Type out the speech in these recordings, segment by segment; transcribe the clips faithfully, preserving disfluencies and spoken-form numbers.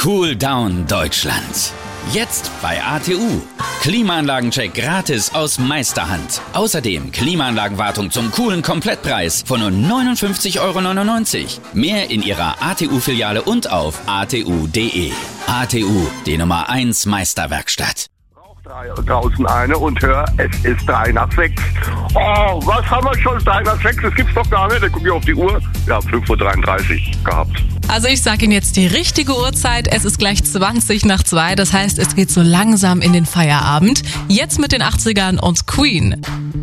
Cool Down Deutschland. Jetzt bei A T U. Klimaanlagencheck gratis aus Meisterhand. Außerdem Klimaanlagenwartung zum coolen Komplettpreis von nur neunundfünfzig Euro neunundneunzig. Mehr in Ihrer A T U-Filiale und auf a t u punkt d e. A T U, die Nummer eins Meisterwerkstatt. Draußen eine und hör, es ist drei nach sechs. Oh, was haben wir schon? drei nach sechs? Das gibt's doch gar nicht. Dann guck ich auf die Uhr. Ja, fünf Uhr dreiunddreißig gehabt. Also ich sage Ihnen jetzt die richtige Uhrzeit. Es ist gleich zwanzig nach zwei. Das heißt, es geht so langsam in den Feierabend. Jetzt mit den achtzigern und Queen.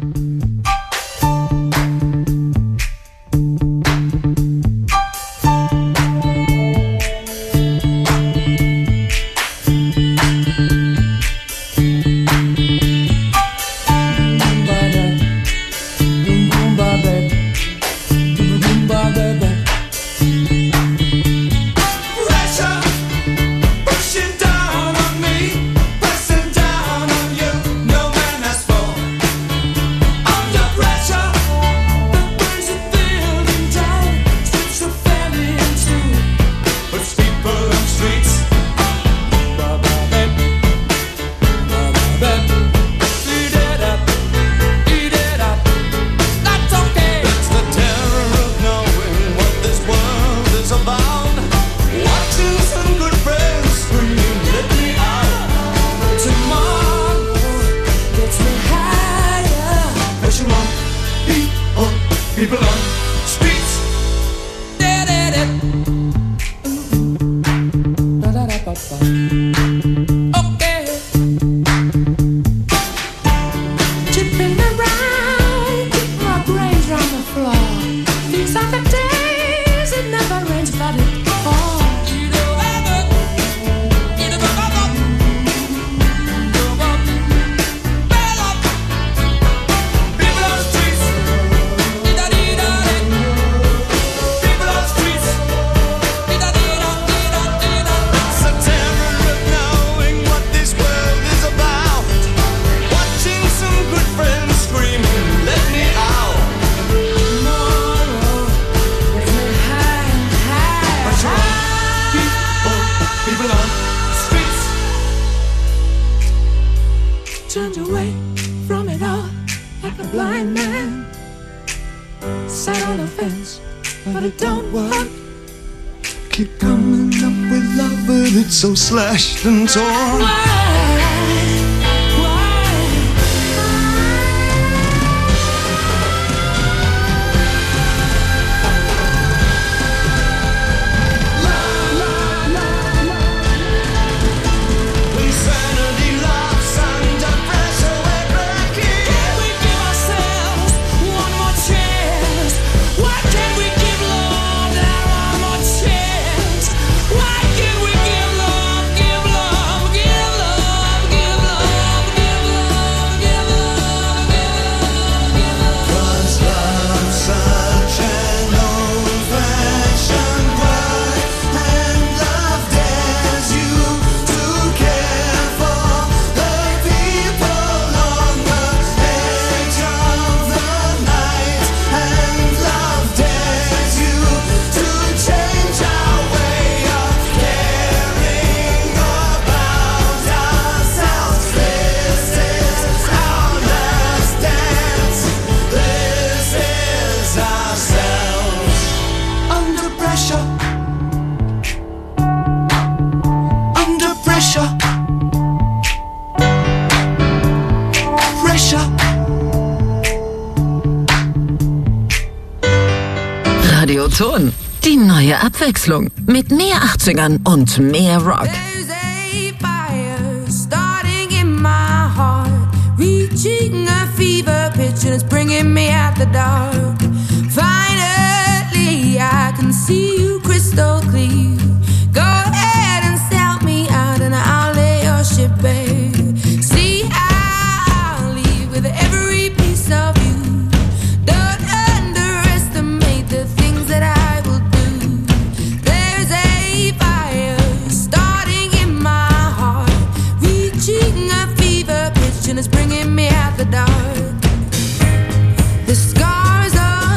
People on streets. Okay. Chipping around, my brains on the floor. These are the days it never rains, but it falls. Turned away from it all like a blind man. Sat on a fence, but it don't work. Keep coming up with love, but it's so slashed and torn. Radio Ton, die neue Abwechslung mit mehr achtzigern und mehr Rock. There's a fire starting in my heart, reaching a fever pitch and it's bringing me out the dark. Finally, I can see you crystal clear. Go ahead and sell me out and I'll lay your ship bare. See, I'll leave with every piece of you. Don't underestimate the things that I will do. There's a fire starting in my heart, reaching a fever pitch and it's bringing me out the dark. The scars of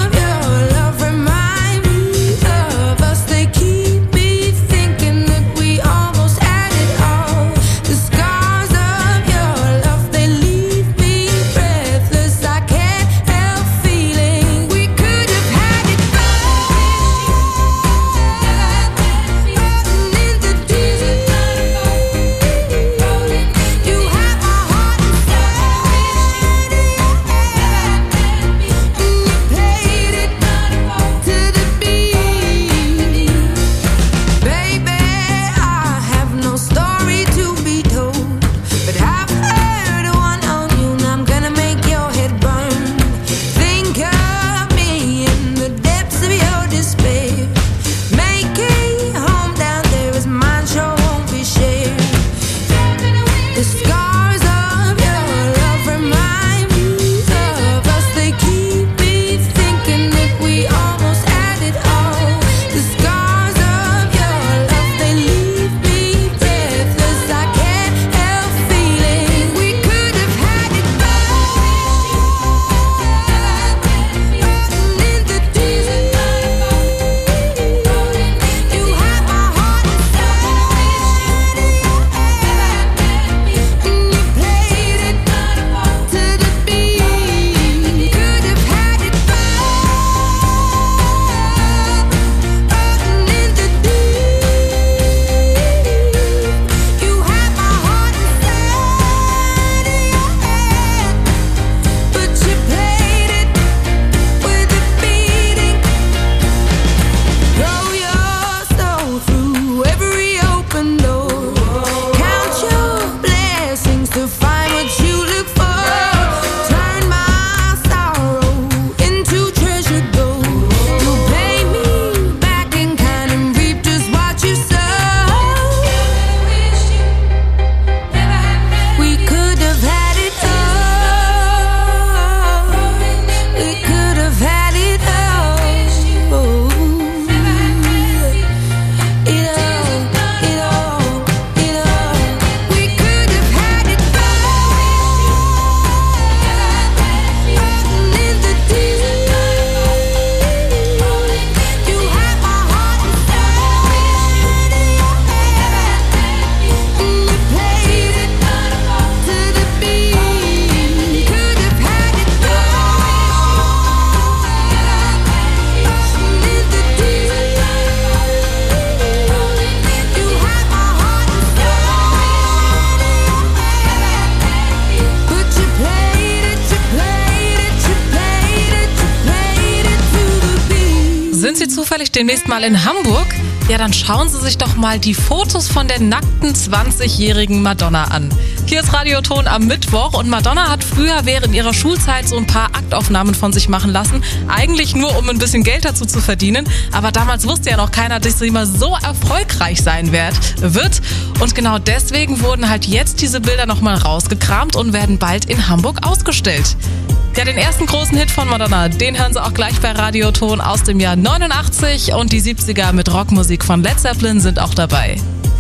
Sind Sie zufällig demnächst mal in Hamburg? Ja, dann schauen Sie sich doch mal die Fotos von der nackten zwanzigjährigen Madonna an. Hier ist Radioton am Mittwoch und Madonna hat früher während ihrer Schulzeit so ein paar Aktaufnahmen von sich machen lassen. Eigentlich nur, um ein bisschen Geld dazu zu verdienen. Aber damals wusste ja noch keiner, dass sie immer so erfolgreich sein wird. Und genau deswegen wurden halt jetzt diese Bilder nochmal rausgekramt und werden bald in Hamburg ausgestellt. Ja, den ersten großen Hit von Madonna, den hören Sie auch gleich bei Radioton aus dem Jahr neunundachtzig und die siebziger mit Rockmusik von Led Zeppelin sind auch dabei.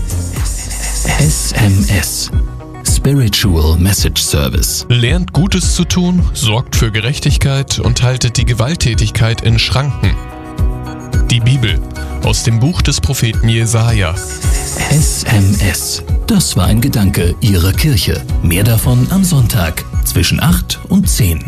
S M S. Spiritual Message Service. Lernt Gutes zu tun, sorgt für Gerechtigkeit und haltet die Gewalttätigkeit in Schranken. Die Bibel aus dem Buch des Propheten Jesaja. S M S. Das war ein Gedanke Ihrer Kirche. Mehr davon am Sonntag zwischen acht und zehn.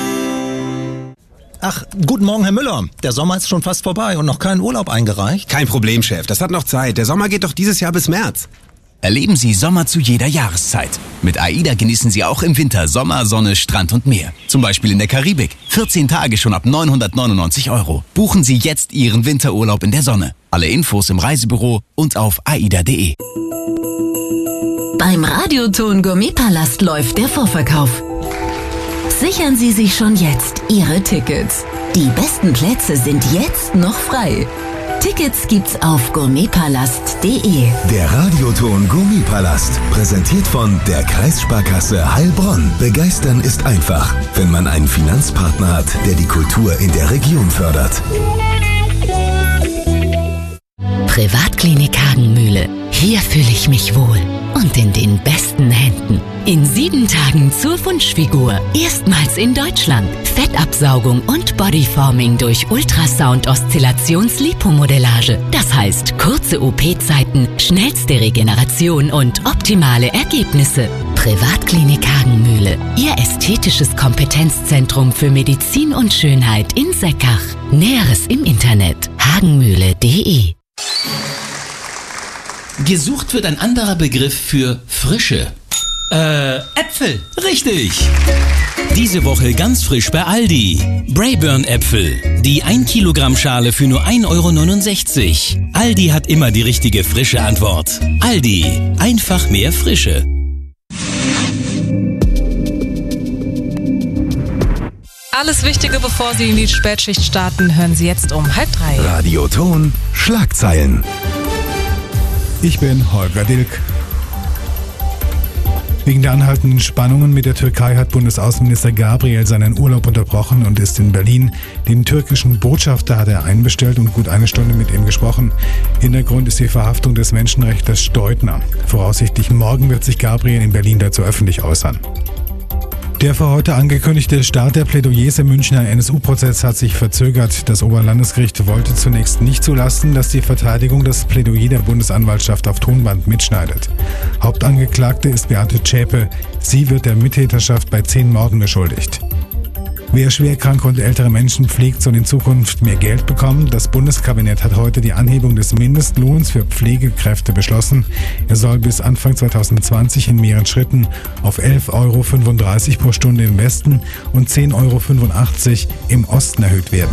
Ach, guten Morgen, Herr Müller. Der Sommer ist schon fast vorbei und noch kein Urlaub eingereicht? Kein Problem, Chef. Das hat noch Zeit. Der Sommer geht doch dieses Jahr bis März. Erleben Sie Sommer zu jeder Jahreszeit. Mit AIDA genießen Sie auch im Winter Sommer, Sonne, Strand und Meer. Zum Beispiel in der Karibik. vierzehn Tage schon ab neunhundertneunundneunzig Euro. Buchen Sie jetzt Ihren Winterurlaub in der Sonne. Alle Infos im Reisebüro und auf aida punkt de. Beim Radioton Gourmetpalast läuft der Vorverkauf. Sichern Sie sich schon jetzt Ihre Tickets. Die besten Plätze sind jetzt noch frei. Tickets gibt's auf gourmetpalast punkt de. Der Radioton Gourmetpalast, präsentiert von der Kreissparkasse Heilbronn. Begeistern ist einfach, wenn man einen Finanzpartner hat, der die Kultur in der Region fördert. Privatklinik Hagenmühle. Hier fühle ich mich wohl. Und in den besten Händen. In sieben Tagen zur Wunschfigur. Erstmals in Deutschland. Fettabsaugung und Bodyforming durch Ultrasound-Oszillations-Lipomodellage. Das heißt kurze O P-Zeiten, schnellste Regeneration und optimale Ergebnisse. Privatklinik Hagenmühle. Ihr ästhetisches Kompetenzzentrum für Medizin und Schönheit in Seckach. Näheres im Internet. hagenmühle punkt de. Gesucht wird ein anderer Begriff für Frische. Äh, Äpfel. Richtig. Diese Woche ganz frisch bei Aldi. Braeburn-Äpfel. Die ein Kilogramm Schale für nur ein Euro neunundsechzig. Aldi hat immer die richtige frische Antwort. Aldi. Einfach mehr Frische. Alles Wichtige, bevor Sie in die Spätschicht starten, hören Sie jetzt um halb drei. Radioton Schlagzeilen. Ich bin Holger Dilk. Wegen der anhaltenden Spannungen mit der Türkei hat Bundesaußenminister Gabriel seinen Urlaub unterbrochen und ist in Berlin. Den türkischen Botschafter hat er einbestellt und gut eine Stunde mit ihm gesprochen. Hintergrund ist die Verhaftung des Menschenrechtlers Steudner. Voraussichtlich morgen wird sich Gabriel in Berlin dazu öffentlich äußern. Der für heute angekündigte Start der Plädoyers im Münchner N S U-Prozess hat sich verzögert. Das Oberlandesgericht wollte zunächst nicht zulassen, dass die Verteidigung das Plädoyer der Bundesanwaltschaft auf Tonband mitschneidet. Hauptangeklagte ist Beate Zschäpe. Sie wird der Mittäterschaft bei zehn Morden beschuldigt. Wer schwerkranke und ältere Menschen pflegt, soll in Zukunft mehr Geld bekommen. Das Bundeskabinett hat heute die Anhebung des Mindestlohns für Pflegekräfte beschlossen. Er soll bis Anfang zweitausendzwanzig in mehreren Schritten auf elf Euro fünfunddreißig pro Stunde im Westen und zehn Euro fünfundachtzig im Osten erhöht werden.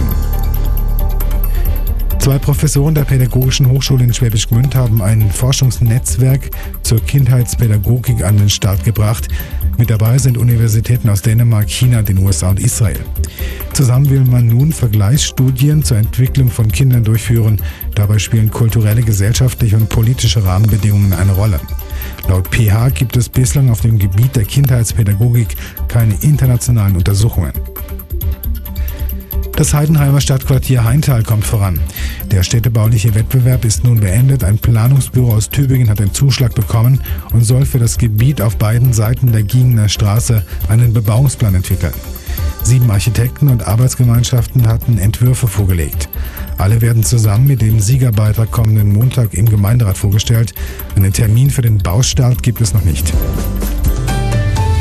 Zwei Professoren der Pädagogischen Hochschule in Schwäbisch Gmünd haben ein Forschungsnetzwerk zur Kindheitspädagogik an den Start gebracht. Mit dabei sind Universitäten aus Dänemark, China, den U S A und Israel. Zusammen will man nun Vergleichsstudien zur Entwicklung von Kindern durchführen. Dabei spielen kulturelle, gesellschaftliche und politische Rahmenbedingungen eine Rolle. Laut P H gibt es bislang auf dem Gebiet der Kindheitspädagogik keine internationalen Untersuchungen. Das Heidenheimer Stadtquartier Heintal kommt voran. Der städtebauliche Wettbewerb ist nun beendet. Ein Planungsbüro aus Tübingen hat den Zuschlag bekommen und soll für das Gebiet auf beiden Seiten der Giegener Straße einen Bebauungsplan entwickeln. Sieben Architekten und Arbeitsgemeinschaften hatten Entwürfe vorgelegt. Alle werden zusammen mit dem Siegerbeitrag kommenden Montag im Gemeinderat vorgestellt. Einen Termin für den Baustart gibt es noch nicht.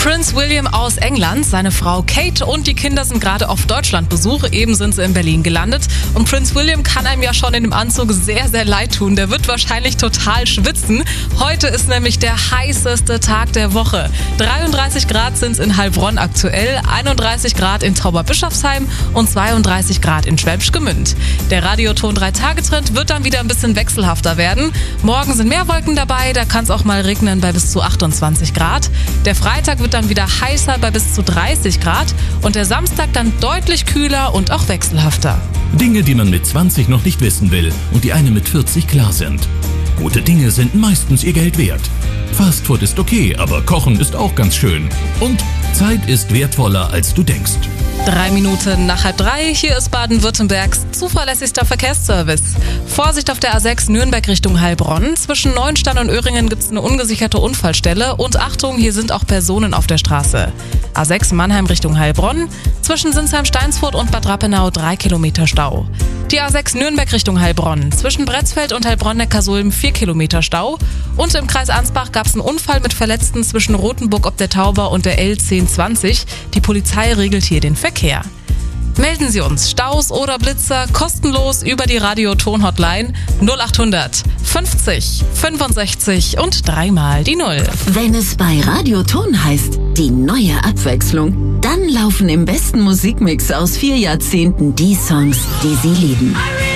Prince William aus England, seine Frau Kate und die Kinder sind gerade auf Deutschlandbesuch. Eben sind sie in Berlin gelandet. Und Prince William kann einem ja schon in dem Anzug sehr, sehr leid tun. Der wird wahrscheinlich total schwitzen. Heute ist nämlich der heißeste Tag der Woche. dreiunddreißig Grad sind es in Heilbronn aktuell, einunddreißig Grad in Tauberbischofsheim und zweiunddreißig Grad in Schwäbisch Gmünd. Der Radioton drei Tage Trend wird dann wieder ein bisschen wechselhafter werden. Morgen sind mehr Wolken dabei, da kann es auch mal regnen bei bis zu achtundzwanzig Grad. Der Freitag wird dann wieder heißer bei bis zu dreißig Grad und der Samstag dann deutlich kühler und auch wechselhafter. Dinge, die man mit zwanzig noch nicht wissen will und die einem mit vierzig klar sind. Gute Dinge sind meistens ihr Geld wert. Fastfood ist okay, aber Kochen ist auch ganz schön. Und Zeit ist wertvoller, als du denkst. Drei Minuten nach halb drei, hier ist Baden-Württembergs zuverlässigster Verkehrsservice. Vorsicht auf der A sechs Nürnberg Richtung Heilbronn. Zwischen Neuenstein und Öhringen gibt es eine ungesicherte Unfallstelle. Und Achtung, hier sind auch Personen auf der Straße. A sechs Mannheim Richtung Heilbronn. Zwischen Sinsheim-Steinsfurt und Bad Rappenau drei Kilometer Stau. Die A sechs Nürnberg Richtung Heilbronn. Zwischen Bretzfeld und Heilbronn-Neckarsulm vier Kilometer Stau. Und im Kreis Ansbach gab es einen Unfall mit Verletzten zwischen Rothenburg ob der Tauber und der L zehn zwanzig. Die Polizei regelt hier den Verkehr. Melden Sie uns Staus oder Blitzer kostenlos über die Radioton-Hotline null achthundert fünfzig fünfundsechzig und dreimal die Null. Wenn es bei Radioton heißt, die neue Abwechslung, dann laufen im besten Musikmix aus vier Jahrzehnten die Songs, die Sie lieben.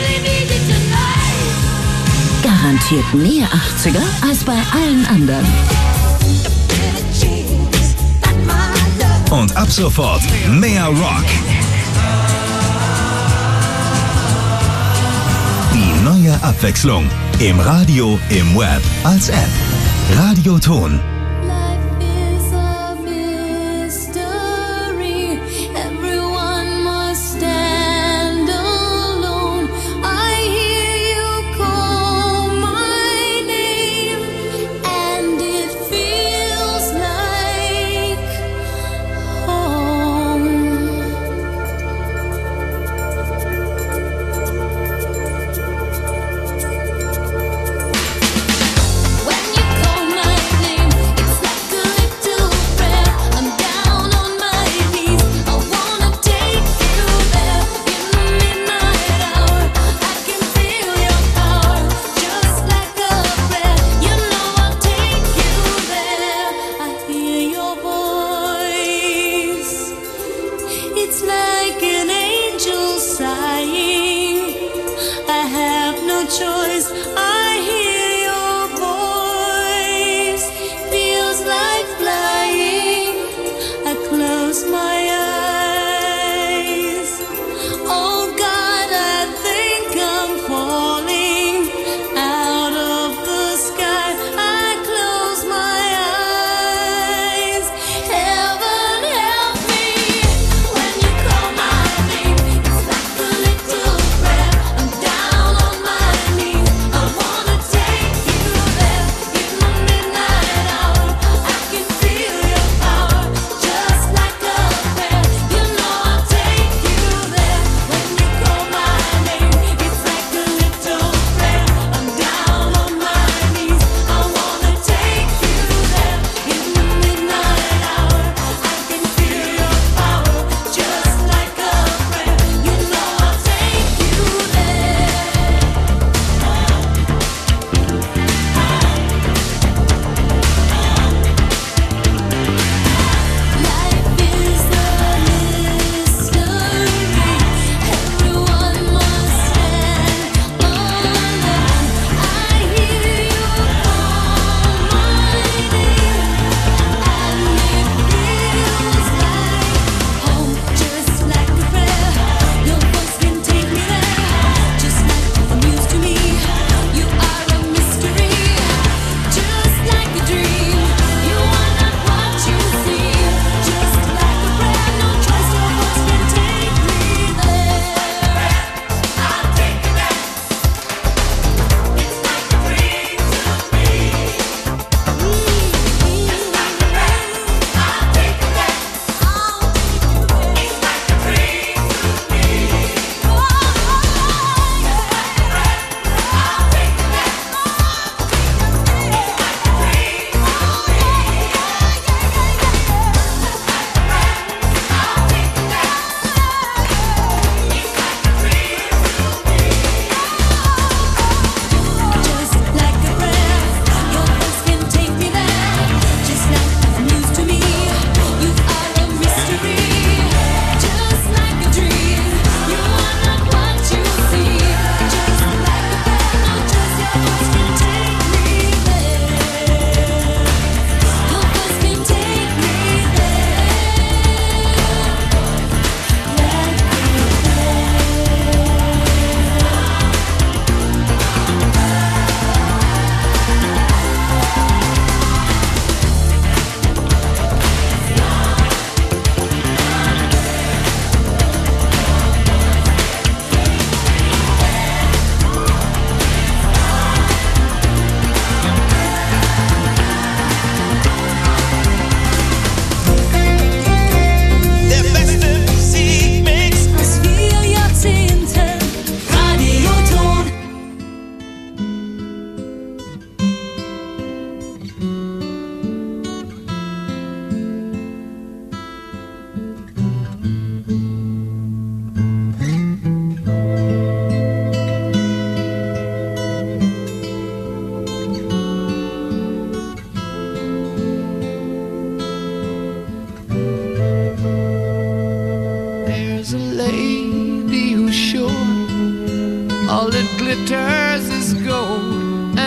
Garantiert mehr achtziger als bei allen anderen. Und ab sofort mehr Rock. Die neue Abwechslung. Im Radio, im Web, als App. Radioton.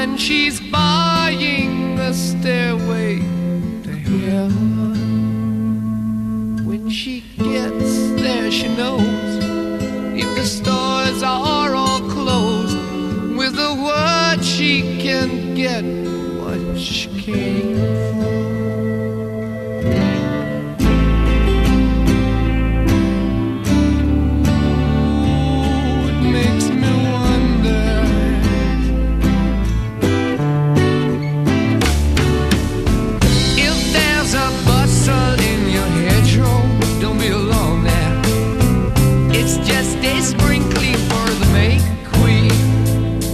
when she's buying a stairway to heaven. When she gets there, she knows if the stores are all closed, with a word she can get what she came for.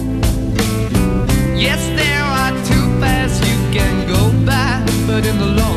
In the long